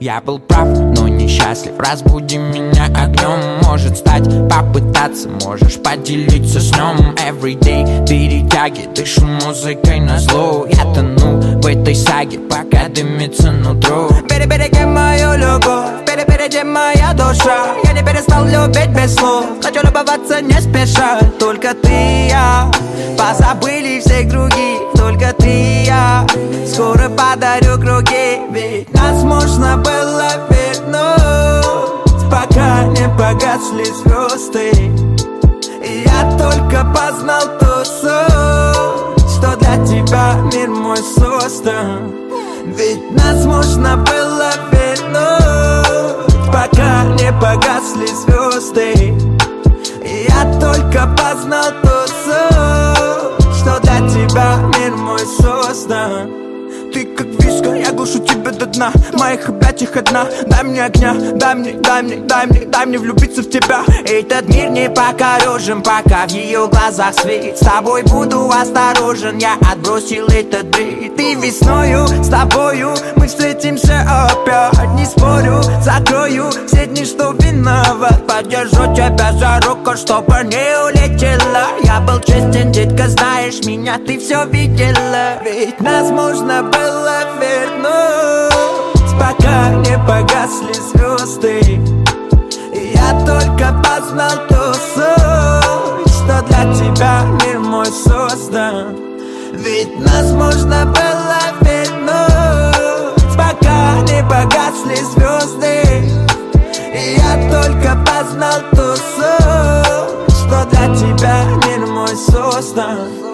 Я был прав, но несчастлив. Разбуди меня огнем. Может стать, попытаться, можешь поделиться сном. Everyday перетяги, дышу музыкой назло. Я тону в этой саге, пока дымится нутро. Береги мою любовь, впереди моя душа. Я не перестал любить без слов. Хочу любоваться не спеша. Только ты и я, позабыли всех других. Только ты и я, скоро подарю круги. Ведь нас можно было вернуть, пока не погасли звезды. И я только познал ту суть, что для тебя мир мой создан. Ведь нас можно было вернуть, пока не погасли звезды. И я только познал ту суть, что для тебя мир мой создан. Ты как виска, я глушу тебя до дна. В моих объятиях одна. Дай мне огня, дай мне влюбиться в тебя. Этот мир не покорежен, пока в ее глазах свет. С тобой буду осторожен, я отбросил этот бред. Ты весною, с тобою мы встретимся опять. Не спорю, закрою все дни, что виноват. Подержу тебя за руку, чтобы не улетела. Я был честен, детка, знаешь меня, ты все видела. Ведь нас можно было вернуть, пока не погасли звезды. И я только познал ту суть, что для тебя мир мой создан. Ведь нас можно было вернуть, пока не погасли звезды. И я только познал ту суть, что для тебя мир мой создан.